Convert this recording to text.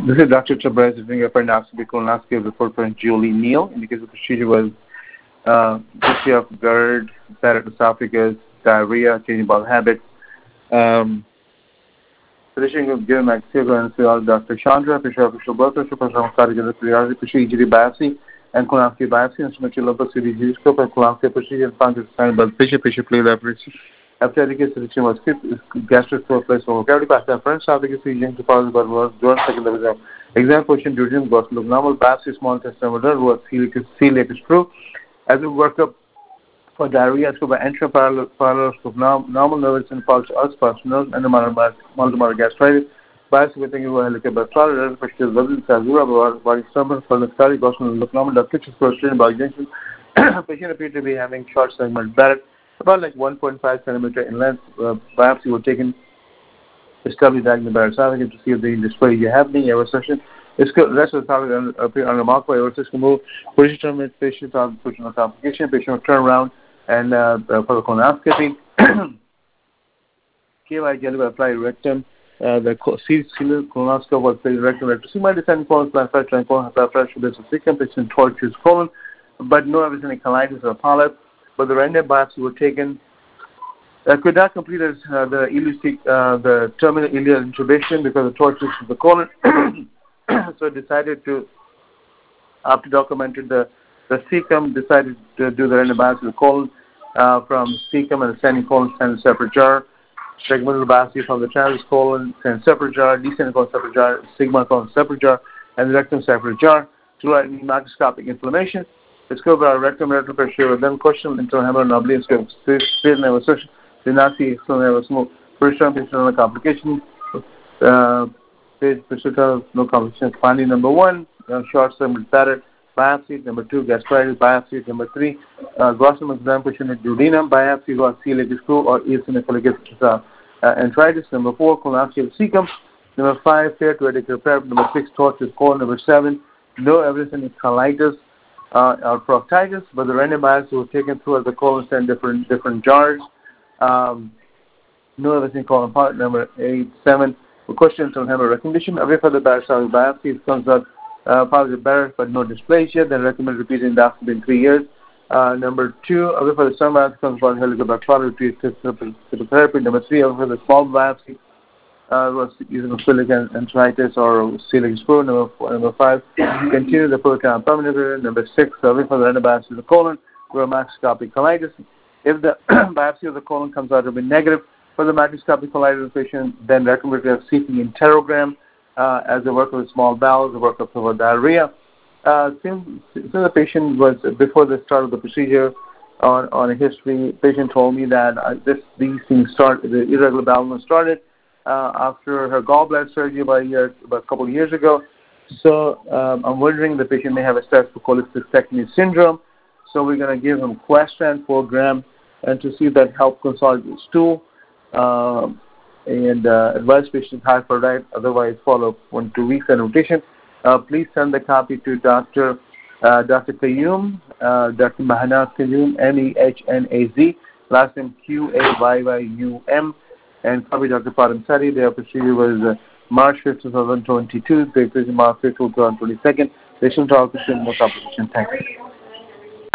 This is Dr. Chabrais doing a endoscopy colonoscopy report for Julie Neal. In the case of the procedure was dysphagia of GERD, bladder esophagus, diarrhea, changing bowel habits. Physician was given maxillary anesthesia, Dr. Chandra, official blood pressure, procedure, injury biopsy, and colonoscopy biopsy, instrumental lumbar CT scope, and colonoscopy procedure, and found to sign blood pressure, play laboratory. After the physician was gastric flow place over cavity, passed the front esophagus region to follow the blood was during second level exam position, during was normal biopsy, small intestinal order, was celiac screw. As we work up for diarrhea, scope by entry parallel scope, normal nervous and pulse, us, nerves, and multiple gastritis. Biopsy with thinking about helicobacter pylori, pressure level, Sazura, body stomach, for the study, Gosman, look normal, the pictures for body junction. Patient appeared to be having short segment bladder, about like 1.5 centimeter in length. Biopsy was taken, established diagnosed by esophagus to see if the dysplasia happening, ever session. The rest of the esophagus appear unremarkable, ever session move, position terminate, patient pushing on complication, patient will turn around and for the colonoscopy. KY jelly apply rectum. The colonoscope was placed rectum, rectum. So, my descending colon, blood pressure, and colon pressure, there's a second patient tortuous colon, but no evidence of colitis or polyp. But the random biopsy were taken. Could not complete the terminal ileal intubation because of tortuous of the colon. So decided to, after documented the cecum, decided to do the random biopsy of the colon from cecum and ascending colon, send a separate jar. Segmental biopsy from the transverse colon, send separate jar, descending colon separate jar, sigma colon separate jar, and the rectum separate jar. Throughout microscopic inflammation. Let's go over rectum pressure, then question internal hemorrhage, oblique, straight nervous session, did not see external nervous move. First term, patient no complication. No complications. Finding number 1, short segment bladder, biopsy. Number 2, gastritis, biopsy. Number 3, Gossamer exam, patient with duodenum, biopsy, was celiac screw or eosinophilic enteritis. Number 4, colonoscopy of cecum. Number 5, fair to radical prep. Number 6, tortuous colon. Number 7, no evidence of colitis or proctitis, but the random biopsy was taken through as the colon in different jars. No evidence in colon part. Number 7, questions on hemorrhage condition. Away for the biopsy, it comes out positive better, but no dysplasia. Then recommend repeating endoscopy in 3 years. Number 2, away for the stomach biopsy, comes out helicobacter pylori, therapy. Number 3, away for the small biopsy, was eosinophilic enteritis or celiac screw. Number 5, continue the proton permanent. Number 6, away for the random biopsy of the colon, where macroscopic colitis. If the biopsy of the colon comes out to be negative for the macroscopic colitis patient, then recommend to have CT enterogram as a work with small bowels, a workup for diarrhea. Since the patient was before the start of the procedure on a history, patient told me that these things the irregular bowel movement started after her gallbladder surgery about a couple of years ago. So I'm wondering the patient may have a stress for cholecystectomy syndrome. So we're going to give him Questran 4 gram and to see if that helps consolidate stool and advise patient high for diet. Otherwise, follow 1-2 weeks and rotation. Please send the copy to Dr. Qayyum, Dr. Mahnaz Qayyum, Mehnaz, last name Qayyum, and copy Dr. Padam Sari. Their procedure was March 5th, 2022. They March 5th, 2022. Patient talk, no complication. Thank you.